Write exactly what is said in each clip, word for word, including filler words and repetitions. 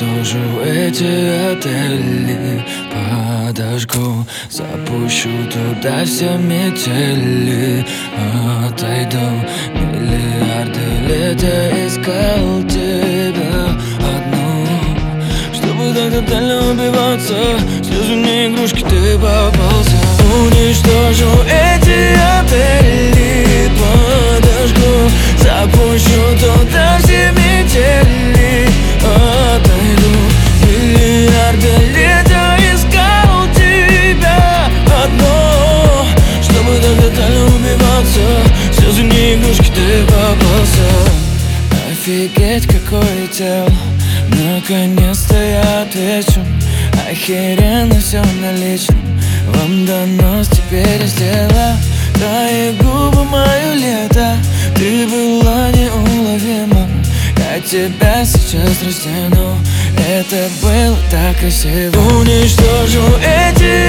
Уничтожу эти отели, подожгу, запущу туда все метели. Отойду, миллиарды лет я искал тебя одну, чтобы так тотально убиваться. Слезы не игрушки, ты попался. Уничтожу эти отели, подожгу, запущу туда все метели. Отойду, миллиарды лет я искал тебя одно, чтобы так тотально убиваться. Слезы не игрушки, ты попался. Офигеть, какое тело, наконец-то я отвечу. Охеренно все налично, вам донос теперь сделала. Твои губы мое лето, ты была неуловима. Я тебя сейчас растяну, это было так красиво. Уничтожу эти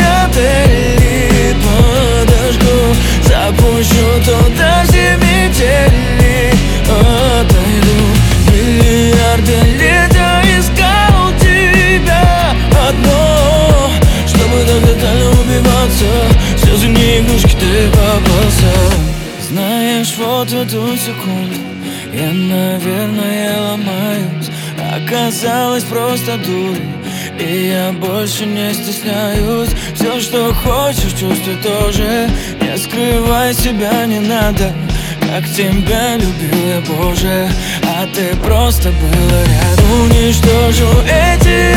отели, подожгу, запущу туда все метели. Отойду, миллиарды лет я искал тебя одно, чтобы так тотально убиваться. Слезы не игрушки, ты попался. Знаешь, вот в эту секунду я, наверное, ломаюсь. Оказалось просто дурой, и я больше не стесняюсь. Все, что хочешь, чувствуй тоже, не скрывай себя, не надо. Как тебя любил я, Боже, а ты просто была рядом. Уничтожу эти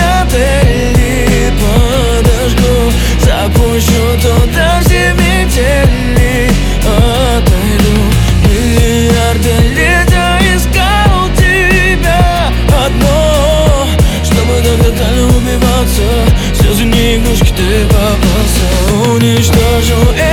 отели, подожгу, запущу туда все метели. Отойду, миллиарды лет я искал тебя одно, чтобы так тотально убиваться. Слезы не игрушки, ты попался. Уничтожу